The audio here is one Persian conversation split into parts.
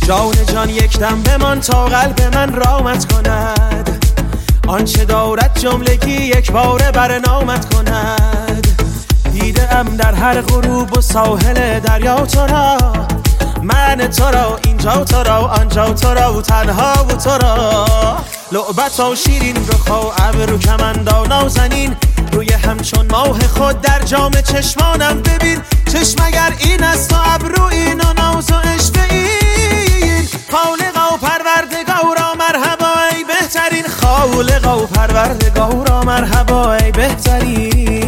جان جان یک دم بمان تا قلب من رامت کند، آنچه دارد جملگی یک باره بر نامت کند. دیده ام در هر غروب و ساحل دریا تو را، من تو را اینجا تو را آنجا تو را و تنها و تو را. لعبت و شیرین رخ و ابرو کمندا نازنین، روی همچون ماه خود در جام چشمانم ببین. چشم اگر این است و ابرو این و ناز و عشق این، خالقا و پروردگارا مرحبا ای بهترین، خالقا و پروردگارا مرحبا ای بهترین.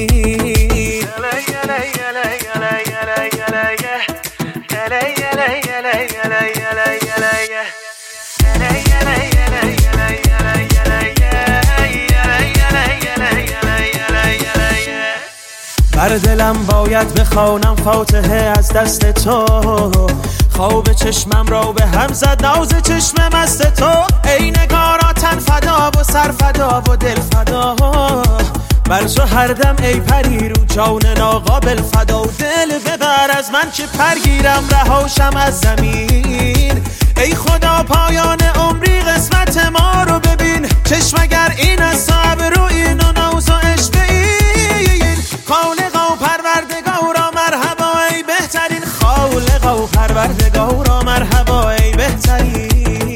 بر دلم باید بخوانم فاتحه از دست تو، خواب چشمم را به هم زد ناز چشم مست تو. ای نگارا تن فدا و سر فدا و دل فدا، بر تو هر دم ای پری رو جان ناقابل فدا. و دل ببر از من که پرگیرم رهاشم از زمین، ای خدا پایان عمری قسمت ما رو ببین. چشم اگر این است و ابرو این و ناز و عشق این، خالقا و پروردگارا مرحبا ای بهترین، خالقا و پروردگارا مرحبا ای بهترین.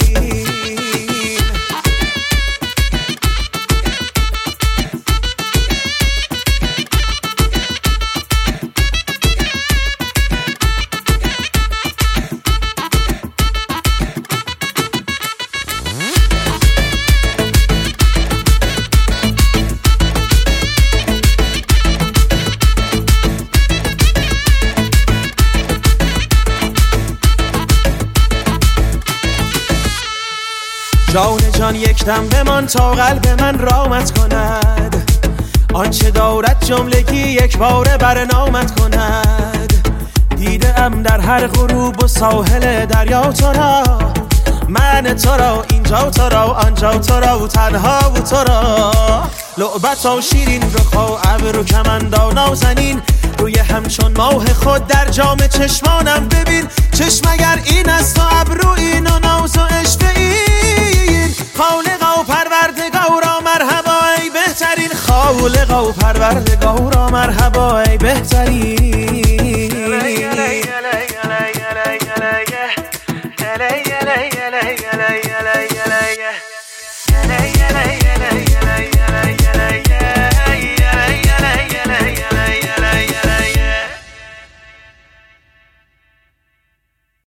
جان جان یک دم بمان تا قلب من رامت کند، آنچه دارد جملگی یک باره بر نامت کند. دیده ام در هر غروب و ساحل دریا تو را، من تو را اینجا تو را آنجا تو را و تنها و تو را. لعبت و شیرین رخ و ابرو کمندا نازنین، روی همچون ماه خود در جام چشمانم ببین. چشم اگر این است و ابرو این و ناز و عشق این، خالقا و پروردگارا مرحبا ای بهترین، خالقا و پروردگارا مرحبا ای بهترین.